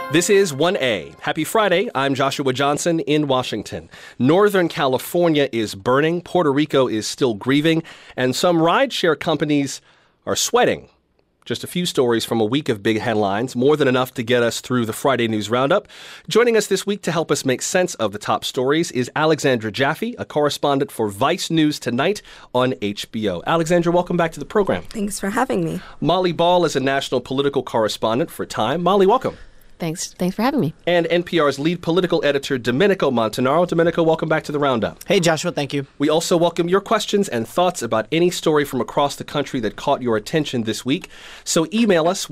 This is 1A. Happy Friday. I'm Joshua Johnson in Washington. Northern California is burning, Puerto Rico is still grieving, and some rideshare companies are sweating. Just a few stories from a week of big headlines, more than enough to get us through the Friday News Roundup. Joining us this week to help us make sense of the top stories is Alexandra Jaffe, a correspondent for Vice News Tonight on HBO. Alexandra, welcome back to the program. Thanks for having me. Molly Ball is a national political correspondent for Time. Molly, welcome. Thanks for having me. And NPR's lead political editor, Domenico Montanaro. Domenico, welcome back to the Roundup. Hey, Joshua, thank you. We also welcome your questions and thoughts about any story from across the country that caught your attention this week. So email us,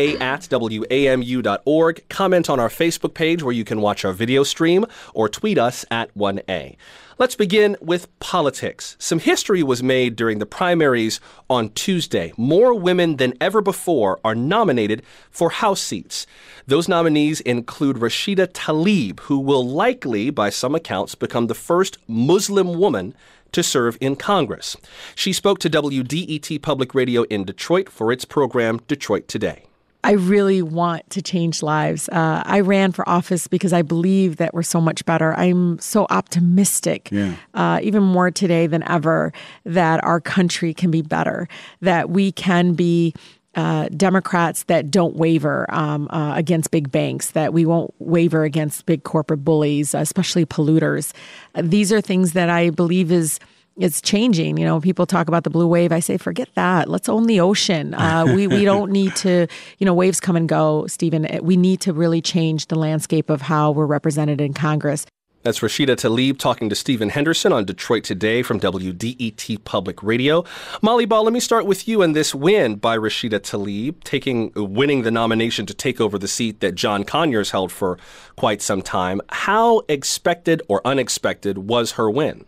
1a@wamu.org, comment on our Facebook page where you can watch our video stream, or tweet us at 1a. Let's begin with politics. Some history was made during the primaries on Tuesday. More women than ever before are nominated for House seats. Those nominees include Rashida Tlaib, who will likely, by some accounts, become the first Muslim woman to serve in Congress. She spoke to WDET Public Radio in Detroit for its program, Detroit Today. I really want to change lives. I ran for office because I believe that we're so much better. I'm so optimistic, even more today than ever, that our country can be better, that we can be Democrats that don't waver against big banks, that we won't waver against big corporate bullies, especially polluters. These are things that I believe it's changing. You know, people talk about the blue wave. I say, forget that. Let's own the ocean. We don't need to, waves come and go, Stephen. We need to really change the landscape of how we're represented in Congress. That's Rashida Tlaib talking to Stephen Henderson on Detroit Today from WDET Public Radio. Molly Ball, let me start with you and this win by Rashida Tlaib, winning the nomination to take over the seat that John Conyers held for quite some time. How expected or unexpected was her win?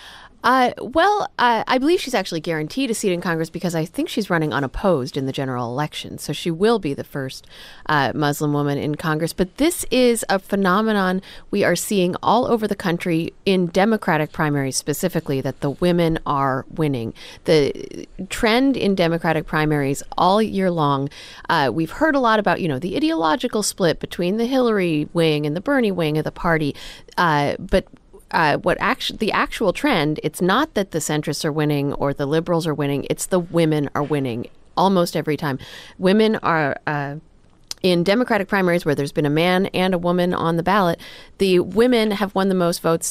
I believe she's actually guaranteed a seat in Congress because I think she's running unopposed in the general election. So she will be the first Muslim woman in Congress. But this is a phenomenon we are seeing all over the country in Democratic primaries specifically, that the women are winning. The trend in Democratic primaries all year long, we've heard a lot about, the ideological split between the Hillary wing and the Bernie wing of the party. But the actual trend, it's not that the centrists are winning or the liberals are winning, it's the women are winning almost every time. Women are, in Democratic primaries where there's been a man and a woman on the ballot, the women have won the most votes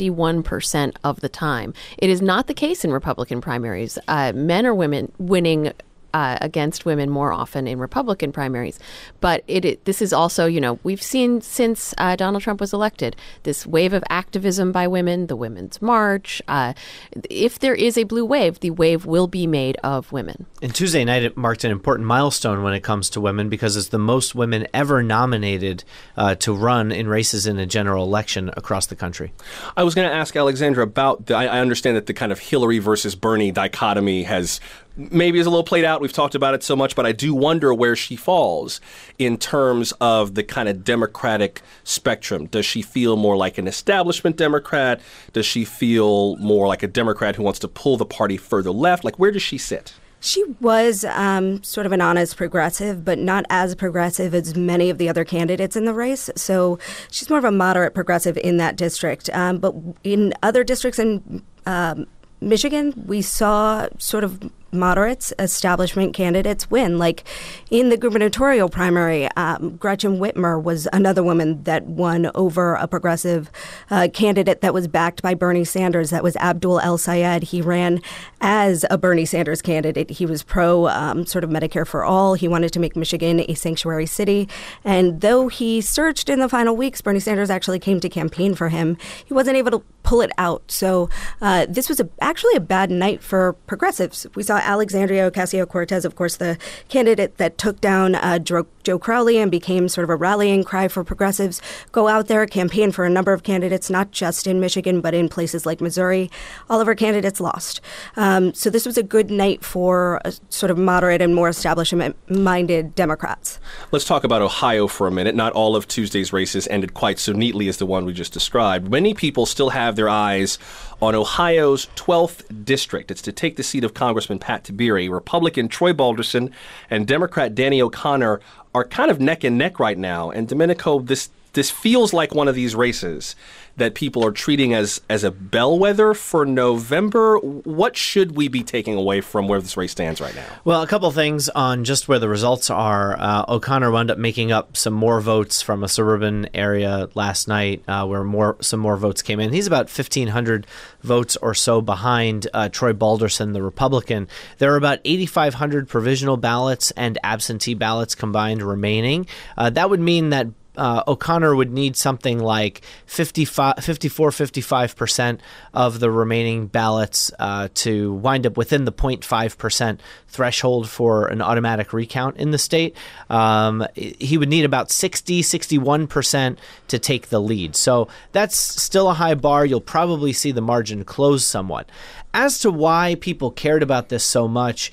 71% of the time. It is not the case in Republican primaries. Men are winning against women more often in Republican primaries. But this is also, we've seen since Donald Trump was elected, this wave of activism by women, the Women's March. If there is a blue wave, the wave will be made of women. And Tuesday night, it marked an important milestone when it comes to women because it's the most women ever nominated to run in races in a general election across the country. I was going to ask Alexandra about, I understand that the kind of Hillary versus Bernie dichotomy maybe is a little played out. We've talked about it so much, but I do wonder where she falls in terms of the kind of Democratic spectrum. Does she feel more like an establishment Democrat? Does she feel more like a Democrat who wants to pull the party further left? Like, where does she sit? She was sort of an honest progressive, but not as progressive as many of the other candidates in the race. So she's more of a moderate progressive in that district. But in other districts in Michigan, we saw sort of moderates, establishment candidates win. Like in the gubernatorial primary, Gretchen Whitmer was another woman that won over a progressive candidate that was backed by Bernie Sanders. That was Abdul El Sayed. He ran as a Bernie Sanders candidate. He was pro sort of Medicare for all. He wanted to make Michigan a sanctuary city. And though he surged in the final weeks, Bernie Sanders actually came to campaign for him. He wasn't able to pull it out. So this was actually a bad night for progressives. We saw Alexandria Ocasio-Cortez, of course, the candidate that took down Joe Crowley and became sort of a rallying cry for progressives, go out there, campaign for a number of candidates, not just in Michigan, but in places like Missouri. All of our candidates lost. So this was a good night for sort of moderate and more establishment-minded Democrats. Let's talk about Ohio for a minute. Not all of Tuesday's races ended quite so neatly as the one we just described. Many people still have their eyes on Ohio's 12th district. It's to take the seat of Congressman Pat Tiberi. Republican Troy Balderson and Democrat Danny O'Connor are kind of neck and neck right now. And Domenico, this feels like one of these races that people are treating as a bellwether for November. What should we be taking away from where this race stands right now? Well, a couple things on just where the results are. O'Connor wound up making up some more votes from a suburban area last night where some more votes came in. He's about 1,500 votes or so behind Troy Balderson, the Republican. There are about 8,500 provisional ballots and absentee ballots combined remaining. That would mean that O'Connor would need something like 55% of the remaining ballots to wind up within the 0.5% threshold for an automatic recount in the state. He would need about 61% to take the lead. So that's still a high bar. You'll probably see the margin close somewhat. As to why people cared about this so much,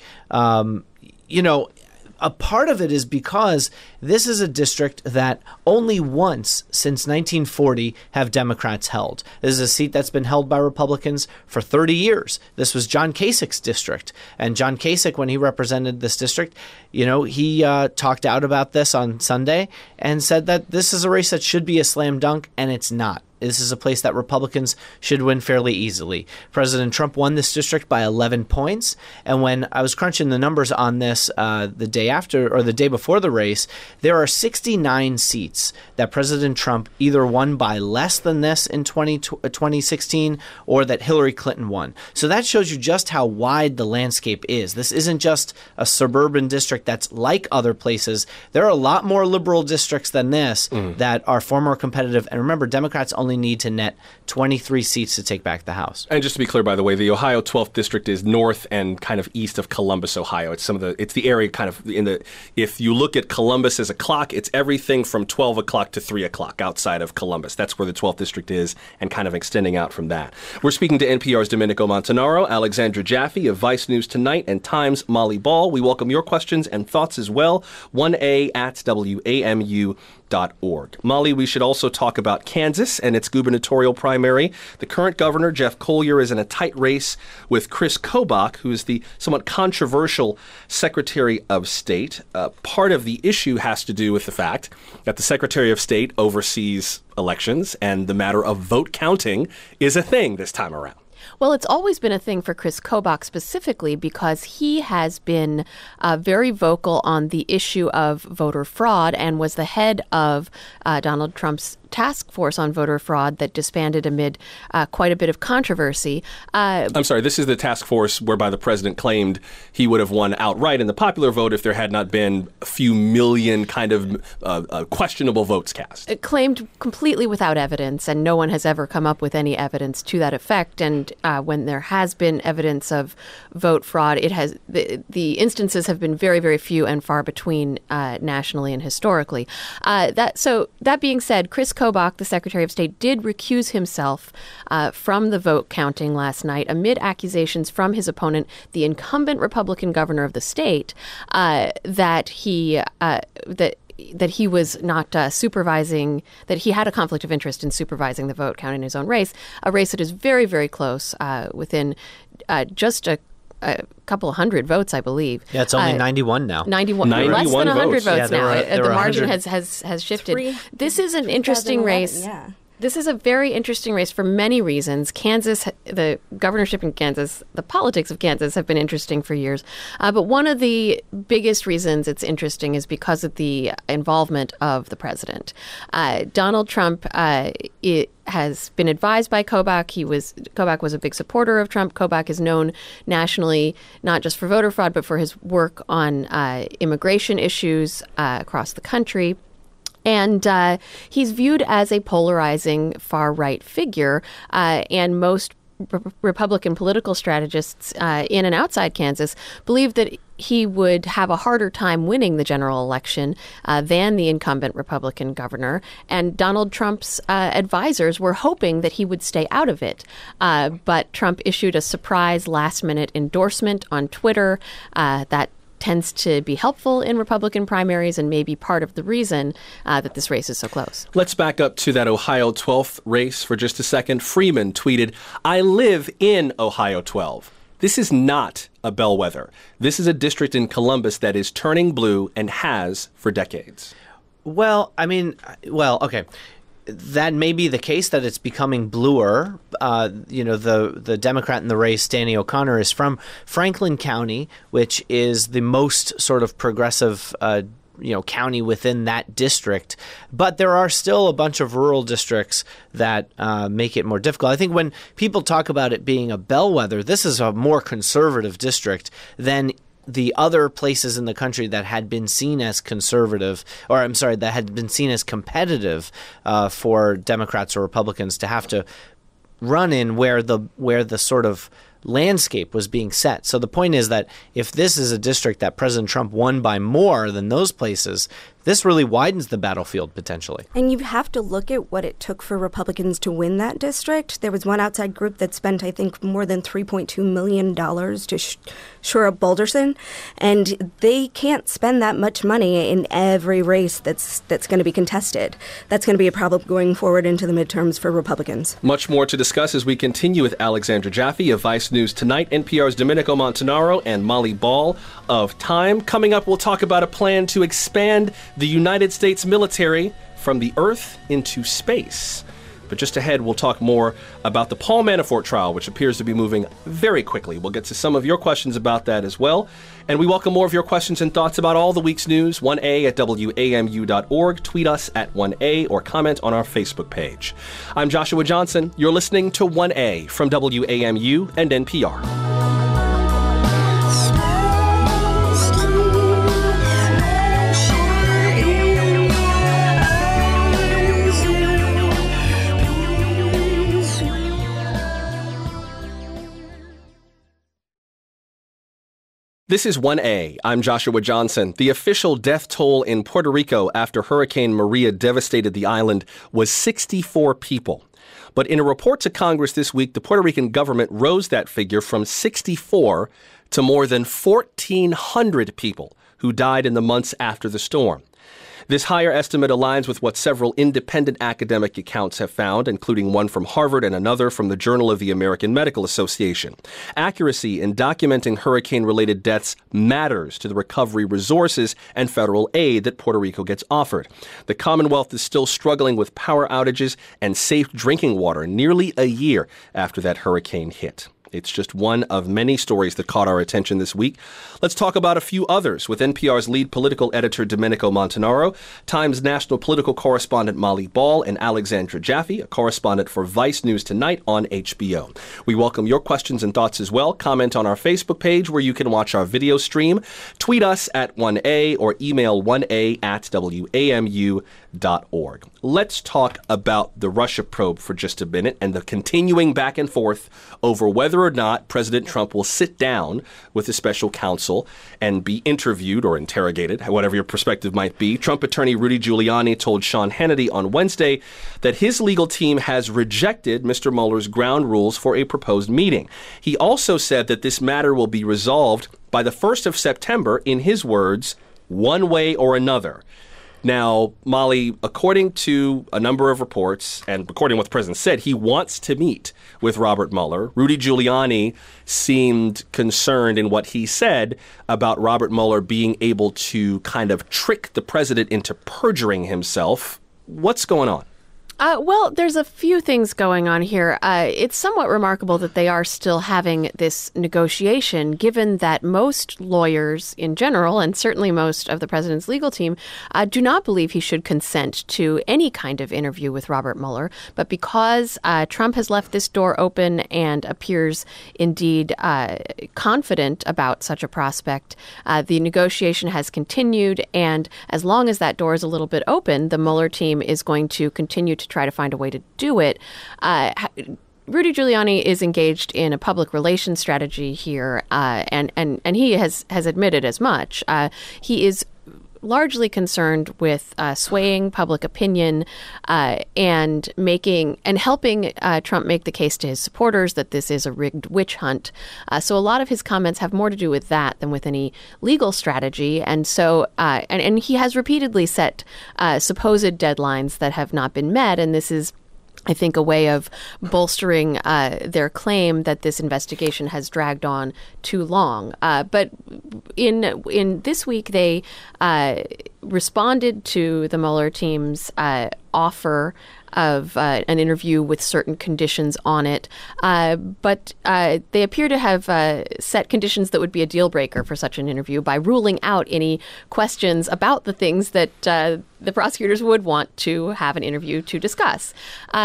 a part of it is because this is a district that only once since 1940 have Democrats held. This is a seat that's been held by Republicans for 30 years. This was John Kasich's district. And John Kasich, when he represented this district, he talked out about this on Sunday and said that this is a race that should be a slam dunk, and it's not. This is a place that Republicans should win fairly easily. President Trump won this district by 11 points. And when I was crunching the numbers on this the day after or the day before the race, there are 69 seats that President Trump either won by less than this in 2016 or that Hillary Clinton won. So that shows you just how wide the landscape is. This isn't just a suburban district that's like other places. There are a lot more liberal districts than this that are far more competitive. And remember, Democrats only need to net 23 seats to take back the House. And just to be clear, by the way, the Ohio 12th district is north and kind of east of Columbus, Ohio. It's the area kind of if you look at Columbus as a clock, it's everything from 12 o'clock to 3 o'clock outside of Columbus. That's where the 12th district is and kind of extending out from that. We're speaking to NPR's Domenico Montanaro, Alexandra Jaffe of Vice News Tonight, and Time's Molly Ball. We welcome your questions and thoughts as well. 1A@WAMU.org. Molly, we should also talk about Kansas and its gubernatorial primary. The current governor, Jeff Colyer, is in a tight race with Chris Kobach, who is the somewhat controversial Secretary of State. Part of the issue has to do with the fact that the Secretary of State oversees elections, and the matter of vote counting is a thing this time around. Well, it's always been a thing for Chris Kobach specifically because he has been very vocal on the issue of voter fraud and was the head of Donald Trump's task force on voter fraud that disbanded amid quite a bit of controversy. I'm sorry, this is the task force whereby the president claimed he would have won outright in the popular vote if there had not been a few million kind of questionable votes cast. It claimed completely without evidence, and no one has ever come up with any evidence to that effect. And when there has been evidence of vote fraud, the instances have been very, very few and far between nationally and historically. That being said, Chris Kobach, the Secretary of State, did recuse himself from the vote counting last night amid accusations from his opponent, the incumbent Republican governor of the state, that he was not supervising, that he had a conflict of interest in supervising the vote count in his own race, a race that is very, very close, within just a couple of hundred votes, I believe. Yeah, it's only 91 now. 91 less than 100 votes now. The margin has shifted. This is an interesting race. Yeah. This is a very interesting race for many reasons. Kansas, the governorship in Kansas, the politics of Kansas have been interesting for years. But one of the biggest reasons it's interesting is because of the involvement of the president. Donald Trump has been advised by Kobach. Kobach was a big supporter of Trump. Kobach is known nationally not just for voter fraud, but for his work on immigration issues across the country. And he's viewed as a polarizing far-right figure, and most Republican political strategists in and outside Kansas believe that he would have a harder time winning the general election than the incumbent Republican governor. And Donald Trump's advisors were hoping that he would stay out of it. But Trump issued a surprise last-minute endorsement on Twitter that tends to be helpful in Republican primaries and may be part of the reason that this race is so close. Let's back up to that Ohio 12th race for just a second. Freeman tweeted, "I live in Ohio 12. This is not a bellwether. This is a district in Columbus that is turning blue and has for decades. Well, okay. That may be the case, that it's becoming bluer. The Democrat in the race, Danny O'Connor, is from Franklin County, which is the most sort of progressive county within that district. But there are still a bunch of rural districts that make it more difficult. I think when people talk about it being a bellwether, this is a more conservative district than the other places in the country that had been seen as conservative, that had been seen as competitive for Democrats or Republicans to have to run in where the sort of landscape was being set. So the point is that if this is a district that President Trump won by more than those places, this really widens the battlefield potentially. And you have to look at what it took for Republicans to win that district. There was one outside group that spent, I think, more than $3.2 million to shore up Boulderson. And they can't spend that much money in every race that's going to be contested. That's going to be a problem going forward into the midterms for Republicans. Much more to discuss as we continue with Alexandra Jaffe of Vice News Tonight, NPR's Domenico Montanaro, and Molly Ball of Time. Coming up, we'll talk about a plan to expand the United States military from the Earth into space. But just ahead, we'll talk more about the Paul Manafort trial, which appears to be moving very quickly. We'll get to some of your questions about that as well. And we welcome more of your questions and thoughts about all the week's news. 1A at WAMU.org. Tweet us at 1A or comment on our Facebook page. I'm Joshua Johnson. You're listening to 1A from WAMU and NPR. This is 1A. I'm Joshua Johnson. The official death toll in Puerto Rico after Hurricane Maria devastated the island was 64 people. But in a report to Congress this week, the Puerto Rican government rose that figure from 64 to more than 1,400 people who died in the months after the storm. This higher estimate aligns with what several independent academic accounts have found, including one from Harvard and another from the Journal of the American Medical Association. Accuracy in documenting hurricane-related deaths matters to the recovery resources and federal aid that Puerto Rico gets offered. The Commonwealth is still struggling with power outages and safe drinking water nearly a year after that hurricane hit. It's just one of many stories that caught our attention this week. Let's talk about a few others with NPR's lead political editor, Domenico Montanaro, Times national political correspondent, Molly Ball, and Alexandra Jaffe, a correspondent for Vice News Tonight on HBO. We welcome your questions and thoughts as well. Comment on our Facebook page where you can watch our video stream. Tweet us at 1A or email 1A at WAMU.org. Let's talk about the Russia probe for just a minute and the continuing back and forth over whether or not President Trump will sit down with the special counsel and be interviewed or interrogated, whatever your perspective might be. Trump attorney Rudy Giuliani told Sean Hannity on Wednesday that his legal team has rejected Mr. Mueller's ground rules for a proposed meeting. He also said that this matter will be resolved by the 1st of September, in his words, one way or another. Now, Molly, according to a number of reports, and according to what the president said, he wants to meet with Robert Mueller. Rudy Giuliani seemed concerned in what he said about Robert Mueller being able to kind of trick the president into perjuring himself. What's going on? Well, there's a few things going on here. It's somewhat remarkable that they are still having this negotiation, given that most lawyers in general, and certainly most of the president's legal team, do not believe he should consent to any kind of interview with Robert Mueller. But because Trump has left this door open and appears indeed confident about such a prospect, the negotiation has continued. And as long as that door is a little bit open, the Mueller team is going to continue to try to find a way to do it. Rudy Giuliani is engaged in a public relations strategy here, and he has admitted as much. He is largely concerned with swaying public opinion and helping Trump make the case to his supporters that this is a rigged witch hunt. So a lot of his comments have more to do with that than with any legal strategy. And so and he has repeatedly set supposed deadlines that have not been met. And this is I think, a way of bolstering their claim that this investigation has dragged on too long. But in this week, they responded to the Mueller team's offer of an interview with certain conditions on it. But they appear to have set conditions that would be a deal breaker for such an interview by ruling out any questions about the things that the prosecutors would want to have an interview to discuss.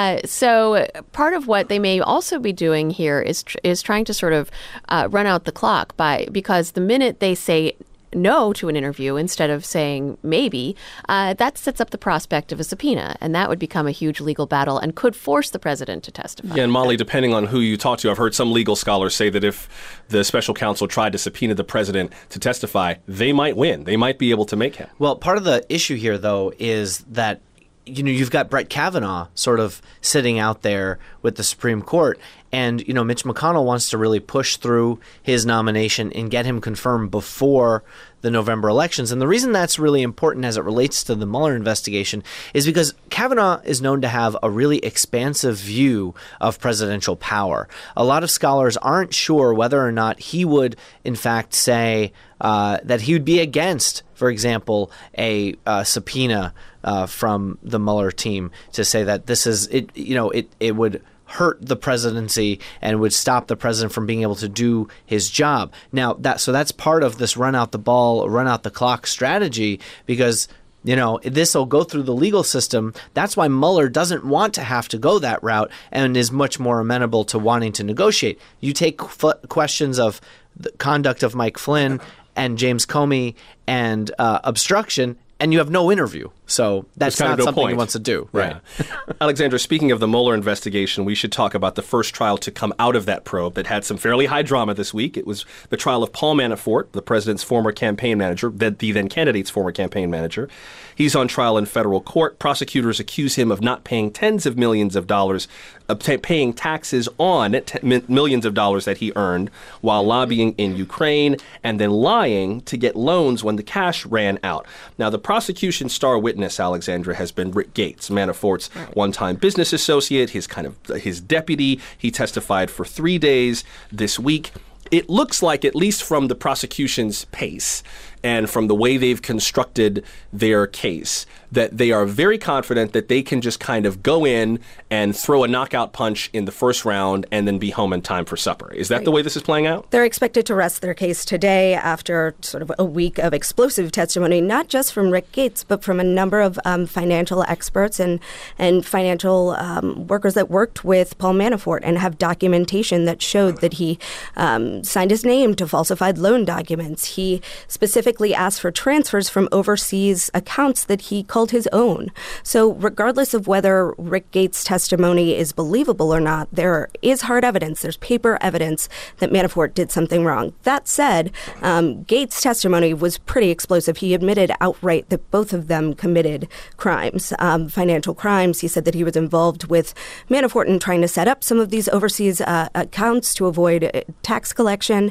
So part of what they may also be doing here is trying to sort of run out the clock because the minute they say no to an interview instead of saying maybe, that sets up the prospect of a subpoena, and that would become a huge legal battle and could force the president to testify. Yeah, and Molly, depending on who you talk to, I've heard some legal scholars say that if the special counsel tried to subpoena the president to testify, they might win. They might be able to make him. Well, part of the issue here, though, is that you've got Brett Kavanaugh sort of sitting out there with the Supreme Court. And, Mitch McConnell wants to really push through his nomination and get him confirmed before the November elections. And the reason that's really important as it relates to the Mueller investigation is because Kavanaugh is known to have a really expansive view of presidential power. A lot of scholars aren't sure whether or not he would, in fact, say that he would be against, for example, a subpoena from the Mueller team to say that this is it. It would hurt the presidency and would stop the president from being able to do his job. Now, that's part of this run out the clock strategy, because this will go through the legal system. That's why Mueller doesn't want to have to go that route and is much more amenable to wanting to negotiate. You take questions of the conduct of Mike Flynn and James Comey and obstruction, and you have no interview. So that's not something he wants to do. Right. Yeah. Alexandra, speaking of the Mueller investigation, we should talk about the first trial to come out of that probe that had some fairly high drama this week. It was the trial of Paul Manafort, the president's former campaign manager, the then candidate's former campaign manager. He's on trial in federal court. Prosecutors accuse him of not paying tens of millions of dollars, paying taxes on millions of dollars that he earned while lobbying in Ukraine, and then lying to get loans when the cash ran out. Now, the prosecution's star witness, Alexandra, has been Rick Gates, Manafort's one-time business associate, his deputy. He testified for 3 days this week. It looks like, at least from the prosecution's pace and from the way they've constructed their case, that they are very confident that they can just kind of go in and throw a knockout punch in the first round and then be home in time for supper. Is that the way this is playing out? They're expected to rest their case today after sort of a week of explosive testimony, not just from Rick Gates, but from a number of financial experts and financial workers that worked with Paul Manafort and have documentation that showed that he signed his name to falsified loan documents. He specifically asked for transfers from overseas accounts that he called his own. So regardless of whether Rick Gates' testimony is believable or not, there is hard evidence, there's paper evidence that Manafort did something wrong. That said, Gates' testimony was pretty explosive. He admitted outright that both of them committed crimes, financial crimes. He said that he was involved with Manafort in trying to set up some of these overseas accounts to avoid tax collection.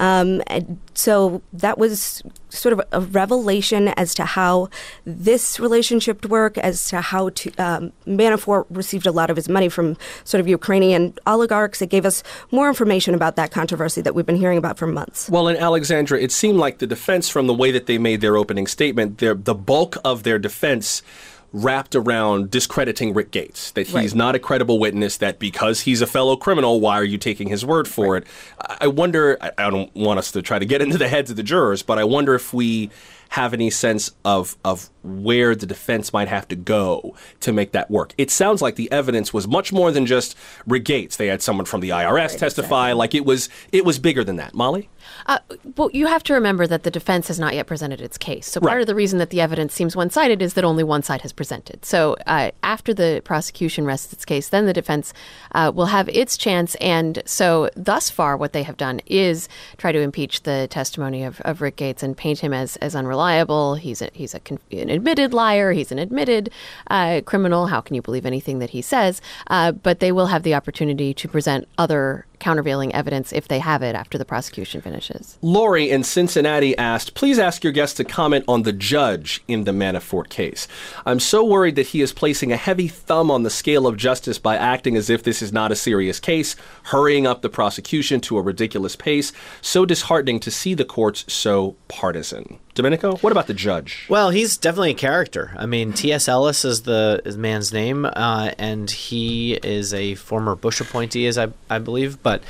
So that was sort of a revelation as to how this relationship worked, as to how Manafort received a lot of his money from sort of Ukrainian oligarchs. It gave us more information about that controversy that we've been hearing about for months. Well, and Alexandra, it seemed like the defense, from the way that they made their opening statement, the bulk of their defense wrapped around discrediting Rick Gates, that he's not a credible witness, that because he's a fellow criminal, why are you taking his word for it? I wonder, I don't want us to try to get into the heads of the jurors, but I wonder if we have any sense of where the defense might have to go to make that work. It sounds like the evidence was much more than just Rick Gates. They had someone from the IRS testify. Exactly. Like it was bigger than that. Molly? Well, you have to remember that the defense has not yet presented its case. So part of the reason that the evidence seems one-sided is that only one side has presented. So after the prosecution rests its case, then the defense will have its chance. And so thus far, what they have done is try to impeach the testimony of Rick Gates and paint him as unreliable. He's an admitted liar. He's an admitted criminal. How can you believe anything that he says? But they will have the opportunity to present other countervailing evidence if they have it after the prosecution finishes. Lori in Cincinnati asked, please ask your guest to comment on the judge in the Manafort case. I'm so worried that he is placing a heavy thumb on the scale of justice by acting as if this is not a serious case, hurrying up the prosecution to a ridiculous pace. So disheartening to see the courts so partisan. Domenico, what about the judge? Well, he's definitely a character. I mean, T.S. Ellis is the man's name, and he is a former Bush appointee, as I believe. But,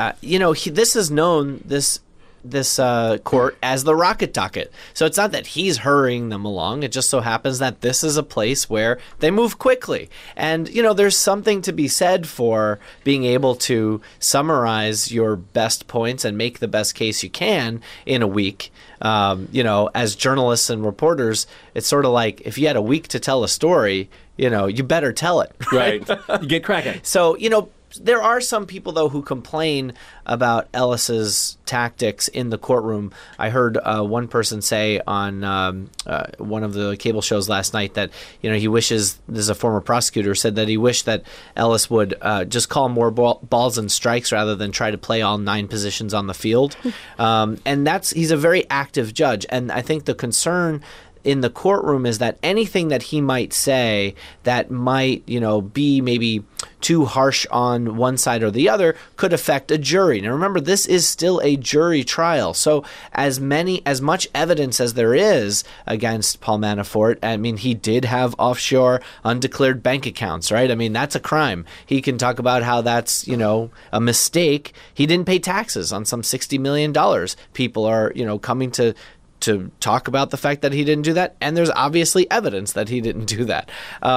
this is known, this court, as the rocket docket. So it's not that he's hurrying them along. It just so happens that this is a place where they move quickly. And, there's something to be said for being able to summarize your best points and make the best case you can in a week. As journalists and reporters, it's sort of like if you had a week to tell a story, you better tell it. Right. You get cracking. So, there are some people, though, who complain about Ellis's tactics in the courtroom. I heard one person say on one of the cable shows last night that, he wishes, this is a former prosecutor, said that he wished that Ellis would just call more balls and strikes rather than try to play all 9 positions on the field. And he's a very active judge. And I think the concern in the courtroom is that anything that he might say that might, be maybe too harsh on one side or the other could affect a jury. Now, remember, this is still a jury trial. So as much evidence as there is against Paul Manafort, I mean, he did have offshore undeclared bank accounts, right? I mean, that's a crime. He can talk about how that's, a mistake. He didn't pay taxes on some $60 million. People are, coming to talk about the fact that he didn't do that, and there's obviously evidence that he didn't do that.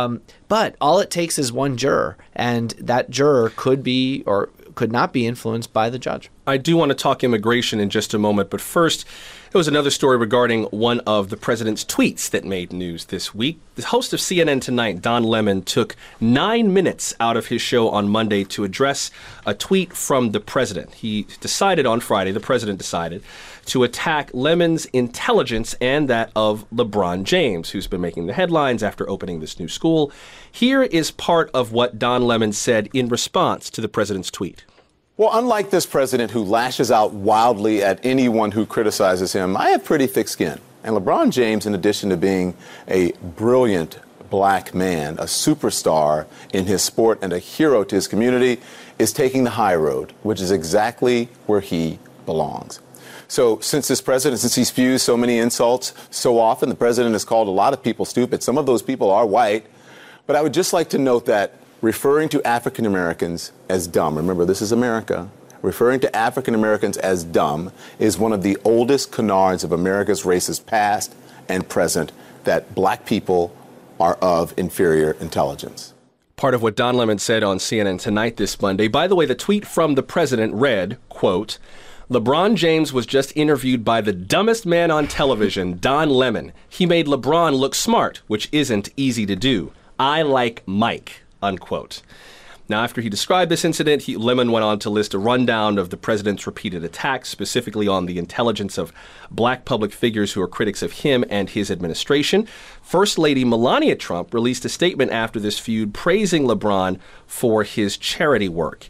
But all it takes is one juror, and that juror could be or could not be influenced by the judge. I do want to talk immigration in just a moment, but first, there was another story regarding one of the president's tweets that made news this week. The host of CNN Tonight, Don Lemon, took 9 minutes out of his show on Monday to address a tweet from the president. He decided on Friday, the president decided, to attack Lemon's intelligence and that of LeBron James, who's been making the headlines after opening this new school. Here is part of what Don Lemon said in response to the president's tweet. Well, unlike this president who lashes out wildly at anyone who criticizes him, I have pretty thick skin. And LeBron James, in addition to being a brilliant black man, a superstar in his sport and a hero to his community, is taking the high road, which is exactly where he belongs. So since he spews so many insults so often, the president has called a lot of people stupid. Some of those people are white. But I would just like to note that referring to African Americans as dumb, remember, this is America, referring to African Americans as dumb is one of the oldest canards of America's racist past and present, that black people are of inferior intelligence. Part of what Don Lemon said on CNN Tonight this Monday. By the way, the tweet from the president read, quote, LeBron James was just interviewed by the dumbest man on television, Don Lemon. He made LeBron look smart, which isn't easy to do. I like Mike, unquote. Now, after he described this incident, Lemon went on to list a rundown of the president's repeated attacks, specifically on the intelligence of black public figures who are critics of him and his administration. First Lady Melania Trump released a statement after this feud praising LeBron for his charity work.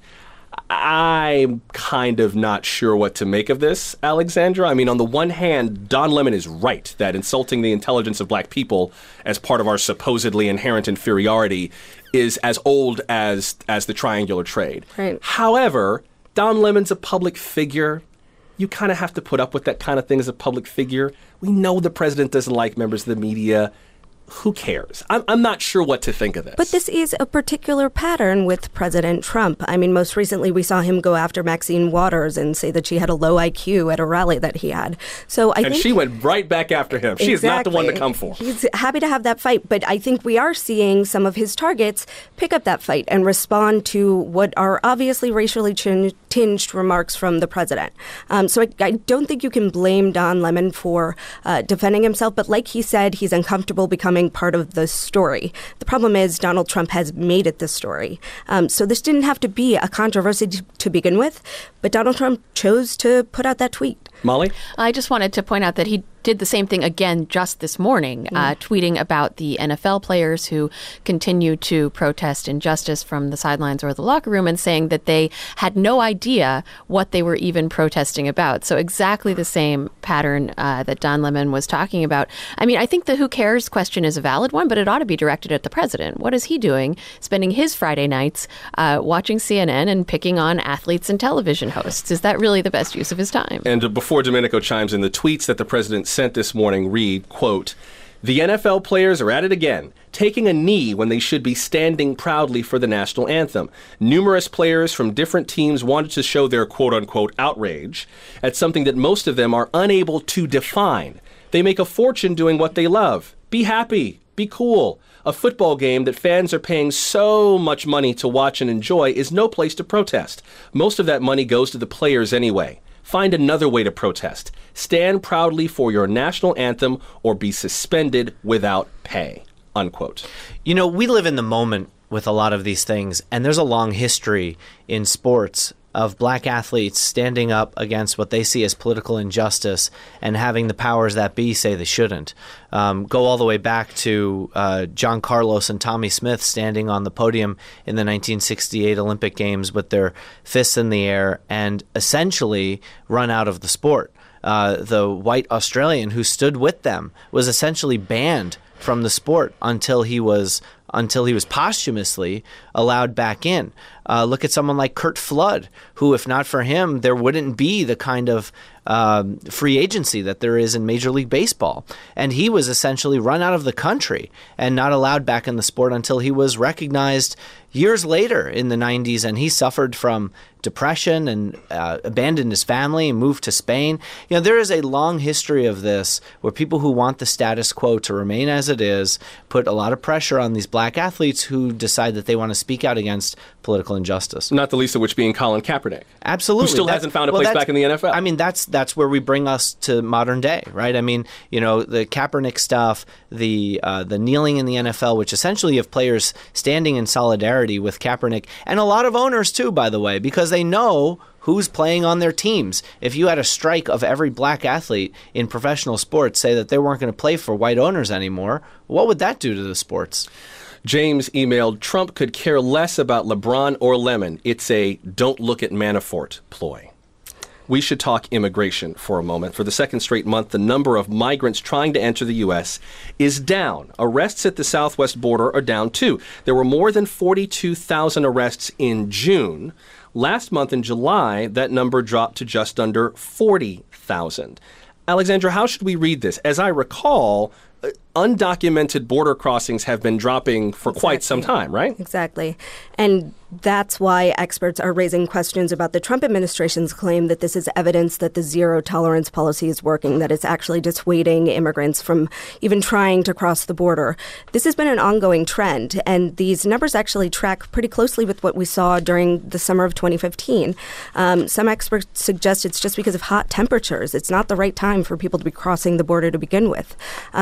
I'm kind of not sure what to make of this, Alexandra. I mean, on the one hand, Don Lemon is right that insulting the intelligence of black people as part of our supposedly inherent inferiority is as old as the triangular trade. Right. However, Don Lemon's a public figure. You kind of have to put up with that kind of thing as a public figure. We know the president doesn't like members of the media. Who cares? I'm not sure what to think of this. But this is a particular pattern with President Trump. I mean, most recently we saw him go after Maxine Waters and say that she had a low IQ at a rally that he had. And she went right back after him. She is not the one to come for. He's happy to have that fight, but I think we are seeing some of his targets pick up that fight and respond to what are obviously racially tinged remarks from the president. So I don't think you can blame Don Lemon for defending himself, but like he said, he's uncomfortable becoming part of the story. The problem is Donald Trump has made it the story. So this didn't have to be a controversy to begin with, but Donald Trump chose to put out that tweet. Molly? I just wanted to point out that he did the same thing again just this morning, tweeting about the NFL players who continue to protest injustice from the sidelines or the locker room, and saying that they had no idea what they were even protesting about. So exactly the same pattern that Don Lemon was talking about. I mean, I think the who cares question is a valid one, but it ought to be directed at the president. What is he doing, spending his Friday nights watching CNN and picking on athletes and television hosts? Is that really the best use of his time? And before Domenico chimes in, the tweets that the president sent this morning read, quote, "The NFL players are at it again, taking a knee when they should be standing proudly for the national anthem. Numerous players from different teams wanted to show their quote-unquote outrage at something that most of them are unable to define. They make a fortune doing what they love. Be happy. Be cool. A football game that fans are paying so much money to watch and enjoy is no place to protest. Most of that money goes to the players anyway. Find another way to protest. Stand proudly for your national anthem or be suspended without pay." Unquote. You know, we live in the moment with a lot of these things, and there's a long history in sports of black athletes standing up against what they see as political injustice and having the powers that be say they shouldn't. Go all the way back to John Carlos and Tommy Smith standing on the podium in the 1968 Olympic Games with their fists in the air and essentially run out of the sport. The white Australian who stood with them was essentially banned from the sport until he was posthumously allowed back in. Look at someone like Curt Flood, who, if not for him, there wouldn't be the kind of free agency that there is in Major League Baseball. And he was essentially run out of the country and not allowed back in the sport until he was recognized years later in the 90s, and he suffered from depression and abandoned his family and moved to Spain. You know, there is a long history of this where people who want the status quo to remain as it is put a lot of pressure on these black athletes who decide that they want to speak out against political injustice. Not the least of which being Colin Kaepernick. Absolutely. Who still hasn't found a place back in the NFL. I mean, that's where we bring us to modern day, right? I mean, you know, the Kaepernick stuff, the kneeling in the NFL, which essentially have players standing in solidarity with Kaepernick, and a lot of owners too, by the way, because they know who's playing on their teams. If you had a strike of every black athlete in professional sports say that they weren't going to play for white owners anymore, what would that do to the sports? James emailed, "Trump could care less about LeBron or Lemon. It's a don't look at Manafort ploy." We should talk immigration for a moment. For the second straight month, the number of migrants trying to enter the U.S. is down. Arrests at the southwest border are down, too. There were more than 42,000 arrests in June. Last month in July, that number dropped to just under 40,000. Alexandra, how should we read this? As I recall, undocumented border crossings have been dropping for quite some time, right? Exactly. And that's why experts are raising questions about the Trump administration's claim that this is evidence that the zero tolerance policy is working, that it's actually dissuading immigrants from even trying to cross the border. This has been an ongoing trend, and these numbers actually track pretty closely with what we saw during the summer of 2015. Some experts suggest it's just because of hot temperatures. It's not the right time for people to be crossing the border to begin with.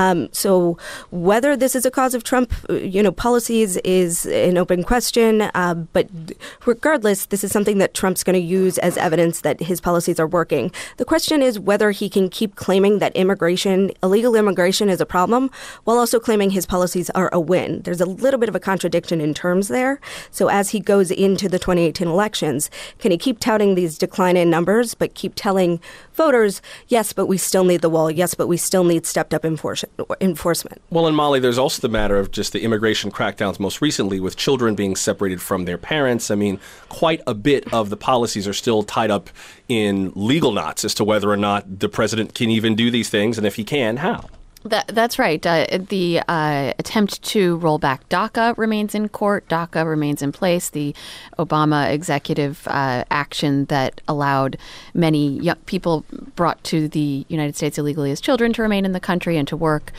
So whether this is a cause of Trump, policies is an open question, but regardless, this is something that Trump's going to use as evidence that his policies are working. The question is whether he can keep claiming that illegal immigration is a problem, while also claiming his policies are a win. There's a little bit of a contradiction in terms there. So as he goes into the 2018 elections, can he keep touting these decline in numbers, but keep telling voters, yes, but we still need the wall, yes, but we still need stepped-up enforcement? Well, in Mali, there's also the matter of just the immigration crackdowns most recently with children being separated from their parents. I mean, quite a bit of the policies are still tied up in legal knots as to whether or not the president can even do these things, and if he can, how? That's right. The attempt to roll back DACA remains in court. DACA remains in place. The Obama executive action that allowed many young people brought to the United States illegally as children to remain in the country and to work.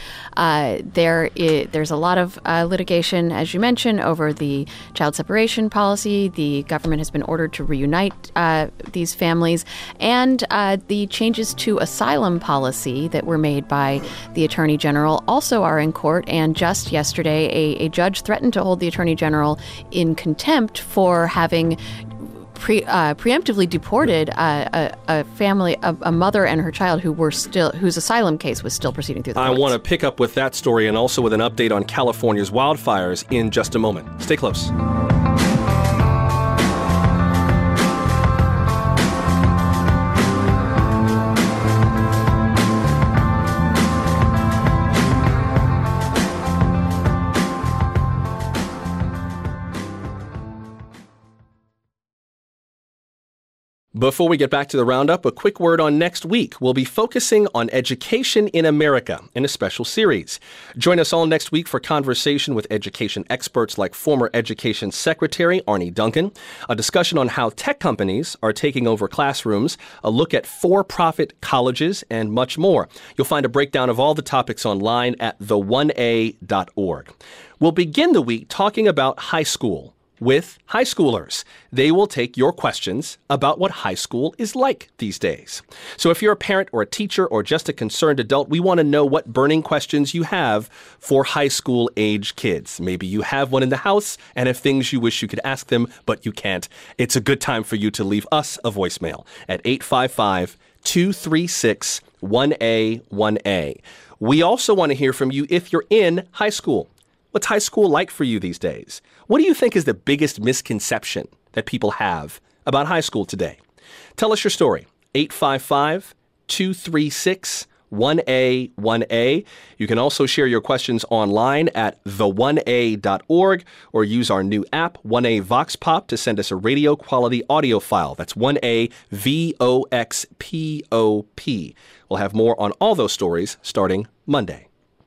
There's a lot of litigation, as you mentioned, over the child separation policy. The government has been ordered to reunite these families. And the changes to asylum policy that were made by the Attorney General also are in court, and just yesterday a judge threatened to hold the Attorney General in contempt for having preemptively deported a family, a mother and her child whose asylum case was still proceeding through the courts. I want to pick up with that story and also with an update on California's wildfires in just a moment. Stay close. Before we get back to the roundup, a quick word on next week. We'll be focusing on education in America in a special series. Join us all next week for conversation with education experts like former Education Secretary Arne Duncan, a discussion on how tech companies are taking over classrooms, a look at for-profit colleges, and much more. You'll find a breakdown of all the topics online at the1a.org. We'll begin the week talking about high school with high schoolers. They will take your questions about what high school is like these days. So if you're a parent or a teacher or just a concerned adult, we want to know what burning questions you have for high school age kids. Maybe you have one in the house and have things you wish you could ask them, but you can't. It's a good time for you to leave us a voicemail at 855-236-1A1A. We also want to hear from you if you're in high school. What's high school like for you these days? What do you think is the biggest misconception that people have about high school today? Tell us your story. 855-236-1A1A. You can also share your questions online at the1a.org or use our new app, 1A Vox Pop, to send us a radio quality audio file. That's 1A VOXPOP. We'll have more on all those stories starting Monday.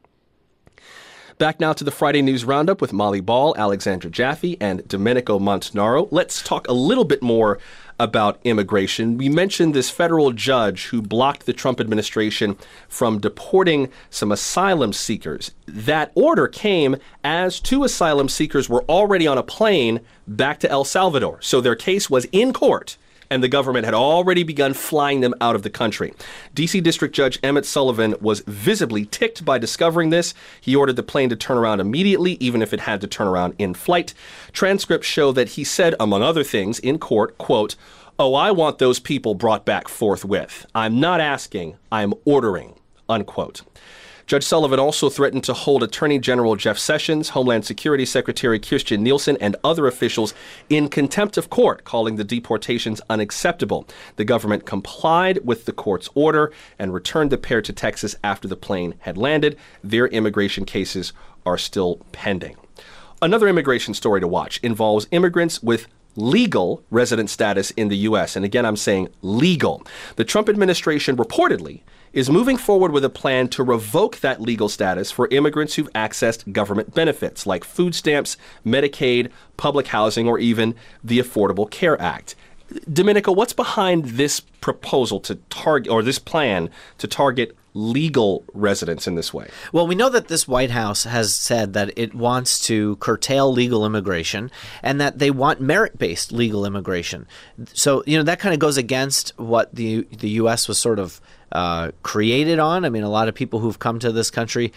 Back now to the Friday News Roundup with Molly Ball, Alexandra Jaffe, and Domenico Montanaro. Let's talk a little bit more about immigration. We mentioned this federal judge who blocked the Trump administration from deporting some asylum seekers. That order came as 2 asylum seekers were already on a plane back to El Salvador. So their case was in court, and the government had already begun flying them out of the country. D.C. District Judge Emmett Sullivan was visibly ticked by discovering this. He ordered the plane to turn around immediately, even if it had to turn around in flight. Transcripts show that he said, among other things, in court, quote, "Oh, I want those people brought back forthwith. I'm not asking, I'm ordering," unquote. Judge Sullivan also threatened to hold Attorney General Jeff Sessions, Homeland Security Secretary Kirstjen Nielsen, and other officials in contempt of court, calling the deportations unacceptable. The government complied with the court's order and returned the pair to Texas after the plane had landed. Their immigration cases are still pending. Another immigration story to watch involves immigrants with legal resident status in the U.S. And again, I'm saying legal. The Trump administration reportedly is moving forward with a plan to revoke that legal status for immigrants who've accessed government benefits like food stamps, Medicaid, public housing, or even the Affordable Care Act. Domenico, what's behind this proposal to target, or this plan to target legal residents in this way? Well, we know that this White House has said that it wants to curtail legal immigration and that they want merit-based legal immigration. So, that kind of goes against what the U.S. was sort of created on. I mean, a lot of people who've come to this country,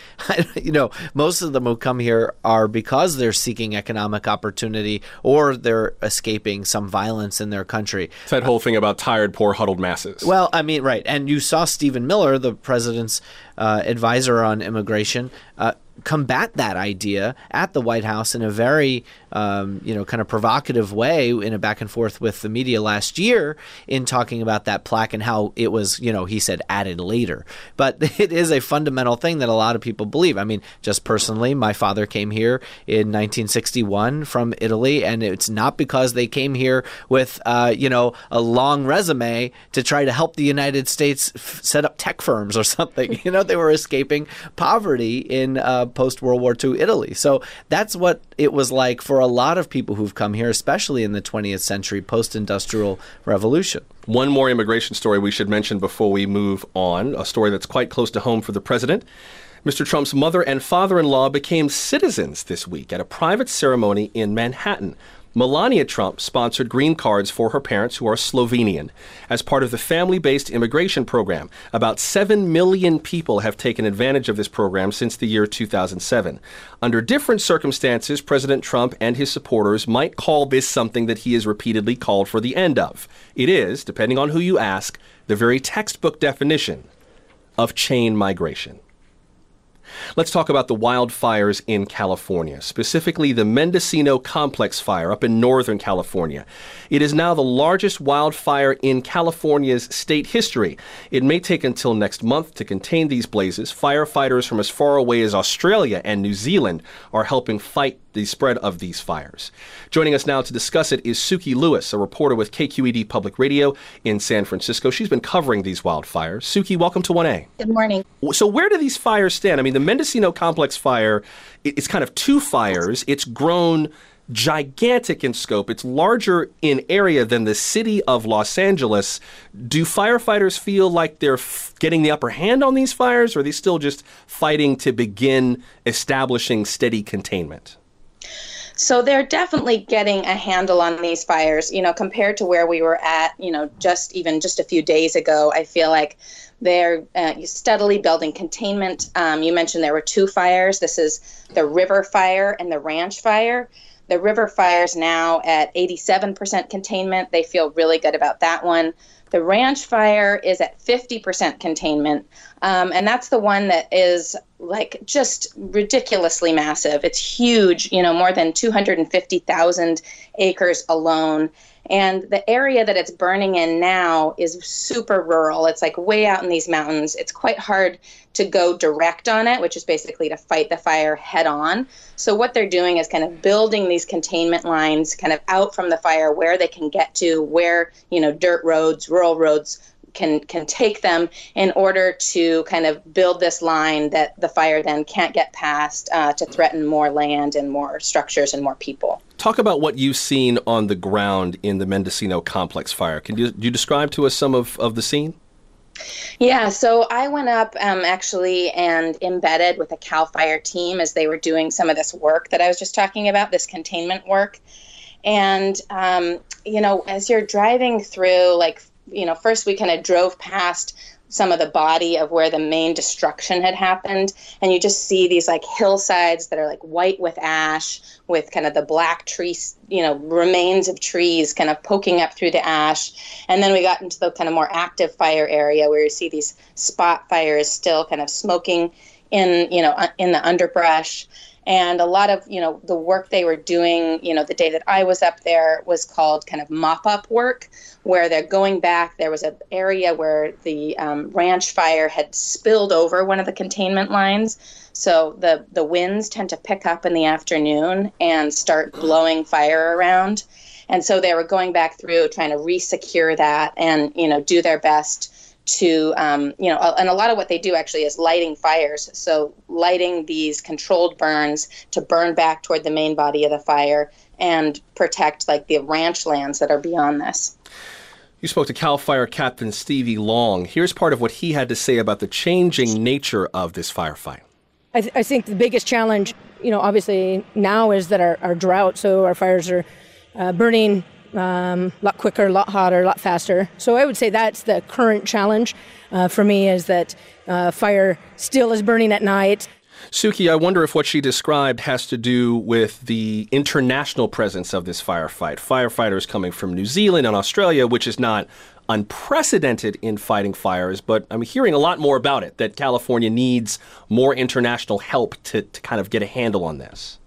most of them who come here are because they're seeking economic opportunity or they're escaping some violence in their country. It's that whole thing about tired, poor, huddled masses. Well, I mean, right. And you saw Stephen Miller, the president's advisor on immigration, combat that idea at the White House in a very, kind of provocative way in a back and forth with the media last year in talking about that plaque and how it was, he said, added later. But it is a fundamental thing that a lot of people believe. I mean, just personally, my father came here in 1961 from Italy, and it's not because they came here with, a long resume to try to help the United States set up tech firms or something. They were escaping poverty in post-World War II Italy. So that's what it was like for a lot of people who've come here, especially in the 20th century post-industrial revolution. One more immigration story we should mention before we move on, a story that's quite close to home for the president. Mr. Trump's mother and father-in-law became citizens this week at a private ceremony in Manhattan. Melania Trump sponsored green cards for her parents who are Slovenian as part of the family-based immigration program. About 7 million people have taken advantage of this program since the year 2007. Under different circumstances, President Trump and his supporters might call this something that he has repeatedly called for the end of. It is, depending on who you ask, the very textbook definition of chain migration. Let's talk about the wildfires in California, specifically the Mendocino Complex fire up in Northern California. It is now the largest wildfire in California's state history. It may take until next month to contain these blazes. Firefighters from as far away as Australia and New Zealand are helping fight the spread of these fires. Joining us now to discuss it is Suki Lewis, a reporter with KQED Public Radio in San Francisco. She's been covering these wildfires. Suki, welcome to 1A. Good morning. So where do these fires stand? I mean, the Mendocino Complex fire, it's kind of two fires. It's grown gigantic in scope. It's larger in area than the city of Los Angeles. Do firefighters feel like they're getting the upper hand on these fires, or are they still just fighting to begin establishing steady containment? So they're definitely getting a handle on these fires, compared to where we were at, just a few days ago. I feel like they're steadily building containment. You mentioned there were two fires. This is the River Fire and the Ranch Fire. The River Fire's now at 87% containment. They feel really good about that one. The Ranch Fire is at 50% containment, and that's the one that is just ridiculously massive. It's huge, more than 250,000 acres alone. And the area that it's burning in now is super rural. It's way out in these mountains. It's quite hard to go direct on it, which is basically to fight the fire head on. So what they're doing is kind of building these containment lines kind of out from the fire where they can get to, where, dirt roads, rural roads can take them in order to kind of build this line that the fire then can't get past to threaten more land and more structures and more people. Talk about what you've seen on the ground in the Mendocino Complex fire. Can you describe to us some of the scene? Yeah, so I went up actually and embedded with a CAL FIRE team as they were doing some of this work that I was just talking about, this containment work. And, as you're driving through, first we kind of drove past some of the body of where the main destruction had happened. And you just see these hillsides that are white with ash, with kind of the black trees, remains of trees kind of poking up through the ash. And then we got into the kind of more active fire area where you see these spot fires still kind of smoking in the underbrush. And a lot of, the work they were doing, the day that I was up there was called kind of mop-up work, where they're going back. There was an area where the ranch fire had spilled over one of the containment lines. So the winds tend to pick up in the afternoon and start blowing fire around. And so they were going back through trying to re-secure that and, do their best to, and a lot of what they do actually is lighting fires. So lighting these controlled burns to burn back toward the main body of the fire and protect the ranch lands that are beyond this. You spoke to CAL FIRE Captain Stevie Long. Here's part of what he had to say about the changing nature of this firefight. I think the biggest challenge, obviously now is that our drought, so our fires are burning a lot quicker, a lot hotter, a lot faster. So I would say that's the current challenge for me, is that fire still is burning at night. Suki, I wonder if what she described has to do with the international presence of this firefight. Firefighters coming from New Zealand and Australia, which is not unprecedented in fighting fires, but I'm hearing a lot more about it, that California needs more international help to kind of get a handle on this.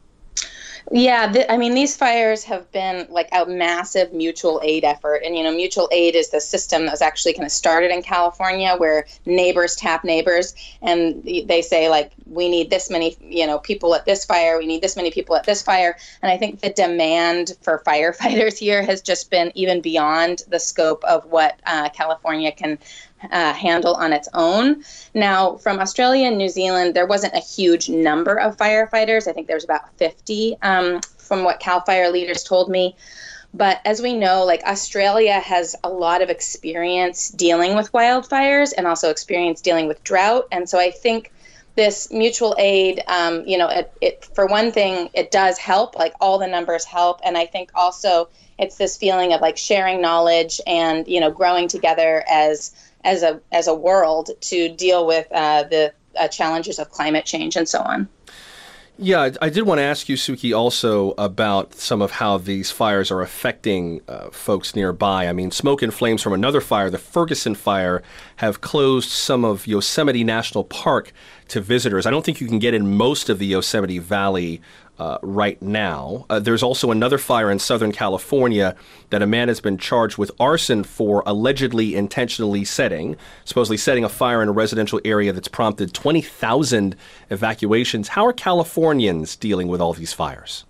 Yeah, these fires have been a massive mutual aid effort. And, mutual aid is the system that was actually kind of started in California, where neighbors tap neighbors and they say, we need this many, people at this fire. We need this many people at this fire. And I think the demand for firefighters here has just been even beyond the scope of what California can handle on its own. Now, from Australia and New Zealand, there wasn't a huge number of firefighters. I think there's about 50 from what CAL FIRE leaders told me. But as we know, Australia has a lot of experience dealing with wildfires and also experience dealing with drought. And so I think this mutual aid, it for one thing, it does help, like all the numbers help. And I think also it's this feeling of like sharing knowledge and, growing together as a world to deal with the challenges of climate change and so on. Yeah, I did want to ask you, Suki, also about some of how these fires are affecting folks nearby. I mean, smoke and flames from another fire, the Ferguson fire, have closed some of Yosemite National Park to visitors. I don't think you can get in most of the Yosemite Valley right now. There's also another fire in Southern California that a man has been charged with arson for allegedly intentionally supposedly setting a fire in a residential area that's prompted 20,000 evacuations. How are Californians dealing with all these fires?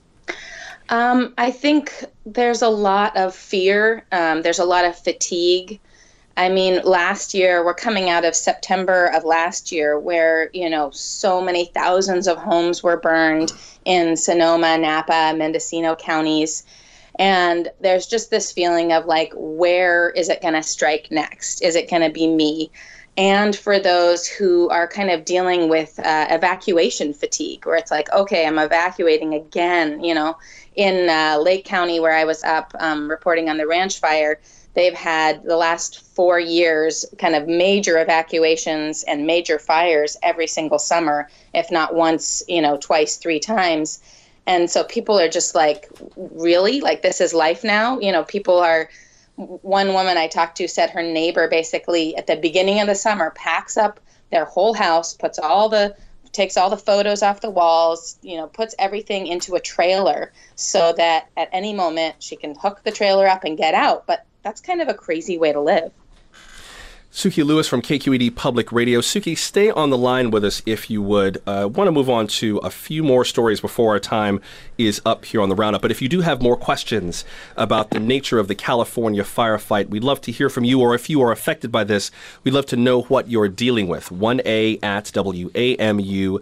I think there's a lot of fear. There's a lot of fatigue. I mean, last year, we're coming out of September of last year where, so many thousands of homes were burned in Sonoma, Napa, Mendocino counties. And there's just this feeling of like, where is it going to strike next? Is it going to be me? And for those who are kind of dealing with evacuation fatigue, where it's like, okay, I'm evacuating again, in Lake County where I was up reporting on the ranch fire, they've had the last 4 years kind of major evacuations and major fires every single summer, if not once, twice, 3 times. And so people are just like, really? Like, this is life now? People are, one woman I talked to said her neighbor basically at the beginning of the summer packs up their whole house, takes all the photos off the walls, puts everything into a trailer so that at any moment she can hook the trailer up and get out. But that's kind of a crazy way to live. Suki Lewis from KQED Public Radio. Suki, stay on the line with us if you would. I want to move on to a few more stories before our time is up here on the Roundup. But if you do have more questions about the nature of the California firefight, we'd love to hear from you. Or if you are affected by this, we'd love to know what you're dealing with. 1A@WAMU.org.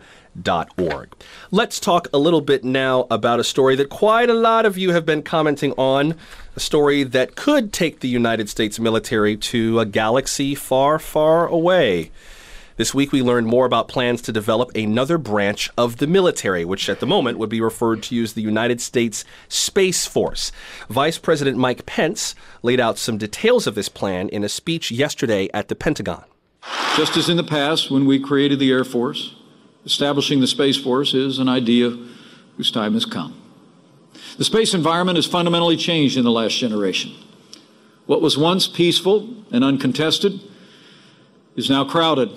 Let's talk a little bit now about a story that quite a lot of you have been commenting on, a story that could take the United States military to a galaxy far, far away. This week we learned more about plans to develop another branch of the military, which at the moment would be referred to as the United States Space Force. Vice President Mike Pence laid out some details of this plan in a speech yesterday at the Pentagon. Just as in the past when we created the Air Force, establishing the Space Force is an idea whose time has come. The space environment has fundamentally changed in the last generation. What was once peaceful and uncontested is now crowded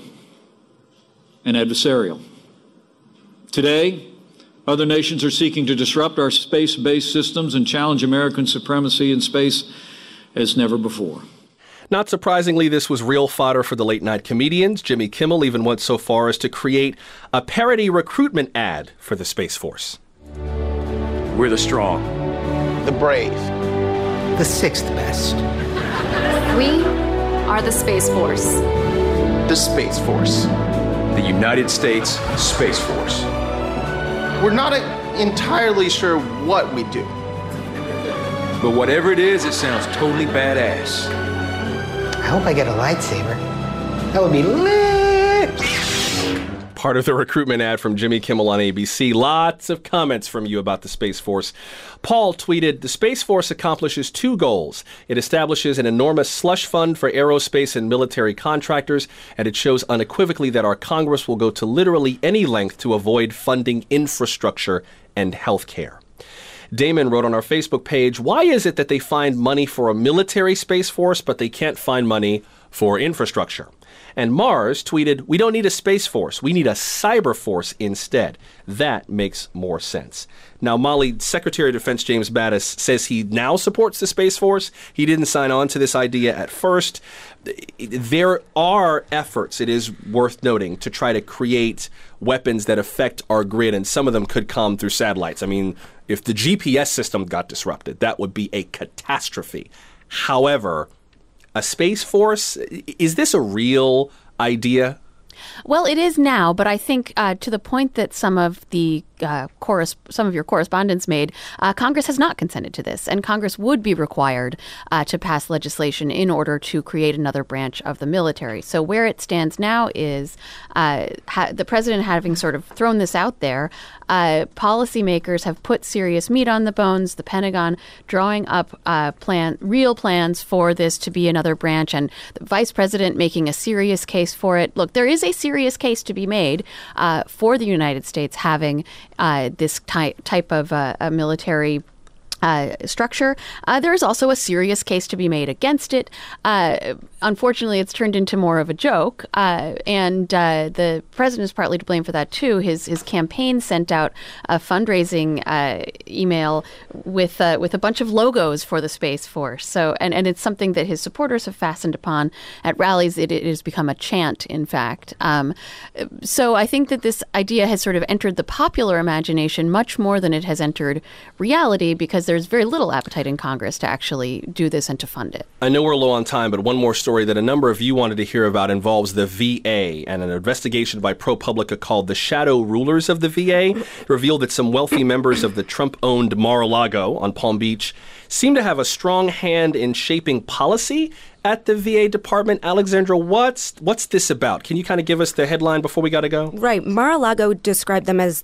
and adversarial. Today, other nations are seeking to disrupt our space-based systems and challenge American supremacy in space as never before. Not surprisingly, this was real fodder for the late-night comedians. Jimmy Kimmel even went so far as to create a parody recruitment ad for the Space Force. We're the strong, the brave, the 6th best. We are the Space Force. The Space Force. The United States Space Force. We're not entirely sure what we do. But whatever it is, it sounds totally badass. I hope I get a lightsaber. That would be lit! Part of the recruitment ad from Jimmy Kimmel on ABC. Lots of comments from you about the Space Force. Paul tweeted, "The Space Force accomplishes 2 goals. It establishes an enormous slush fund for aerospace and military contractors, and it shows unequivocally that our Congress will go to literally any length to avoid funding infrastructure and health care." Damon wrote on our Facebook page, "Why is it that they find money for a military space force, but they can't find money for infrastructure?" And Mars tweeted, "We don't need a space force. We need a cyber force instead. That makes more sense." Now, Molly, Secretary of Defense James Mattis says he now supports the Space Force. He didn't sign on to this idea at first. There are efforts, it is worth noting, to try to create weapons that affect our grid, and some of them could come through satellites. I mean, if the GPS system got disrupted, that would be a catastrophe. However, a Space Force, is this a real idea? Well, it is now, but I think to the point that some of the some of your correspondents made, Congress has not consented to this, and Congress would be required to pass legislation in order to create another branch of the military. So where it stands now is the president having sort of thrown this out there, policymakers have put serious meat on the bones, the Pentagon drawing up real plans for this to be another branch, and the vice president making a serious case for it. Look, there is a serious case to be made for the United States having this type of a military structure. There is also a serious case to be made against it. Unfortunately, it's turned into more of a joke, and the president is partly to blame for that too. His campaign sent out a fundraising email with a bunch of logos for the Space Force. So, and it's something that his supporters have fastened upon at rallies. It has become a chant, in fact. So I think that this idea has sort of entered the popular imagination much more than it has entered reality, because there's very little appetite in Congress to actually do this and to fund it. I know we're low on time, but one more story that a number of you wanted to hear about involves the VA and an investigation by ProPublica called The Shadow Rulers of the VA revealed that some wealthy members of the Trump-owned Mar-a-Lago on Palm Beach seem to have a strong hand in shaping policy at the VA department. Alexandra, what's this about? Can you kind of give us the headline before we got to go? Right. Mar-a-Lago described them as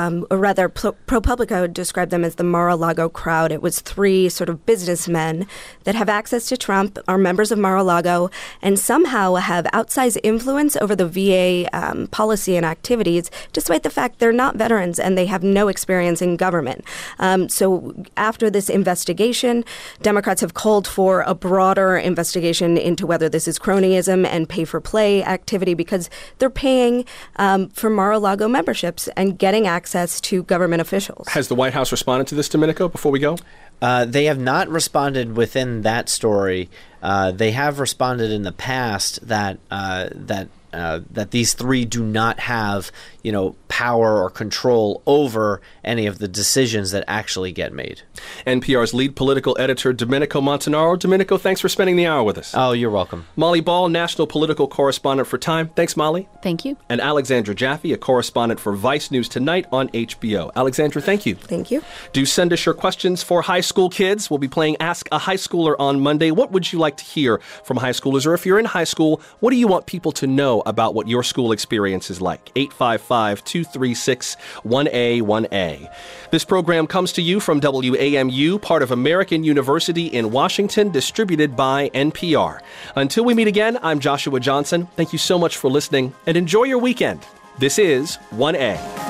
ProPublica described them as the Mar-a-Lago crowd. It was three sort of businessmen that have access to Trump, are members of Mar-a-Lago, and somehow have outsized influence over the VA policy and activities, despite the fact they're not veterans and they have no experience in government. So after this investigation, Democrats have called for a broader investigation into whether this is cronyism and pay-for-play activity, because they're paying for Mar-a-Lago memberships and getting access to government officials. Has the White House responded to this, Domenico, before we go? They have not responded within that story. They have responded in the past that these three do not have, power or control over any of the decisions that actually get made. NPR's lead political editor, Domenico Montanaro. Domenico, thanks for spending the hour with us. Oh, you're welcome. Molly Ball, national political correspondent for Time. Thanks, Molly. Thank you. And Alexandra Jaffe, a correspondent for Vice News Tonight on HBO. Alexandra, thank you. Thank you. Do send us your questions for high school kids. We'll be playing Ask a High Schooler on Monday. What would you like to hear from high schoolers? Or if you're in high school, what do you want people to know about what your school experience is like? 855-236-1A1A. This program comes to you from WAMU, part of American University in Washington, distributed by NPR. Until we meet again, I'm Joshua Johnson. Thank you so much for listening, and enjoy your weekend. This is 1A.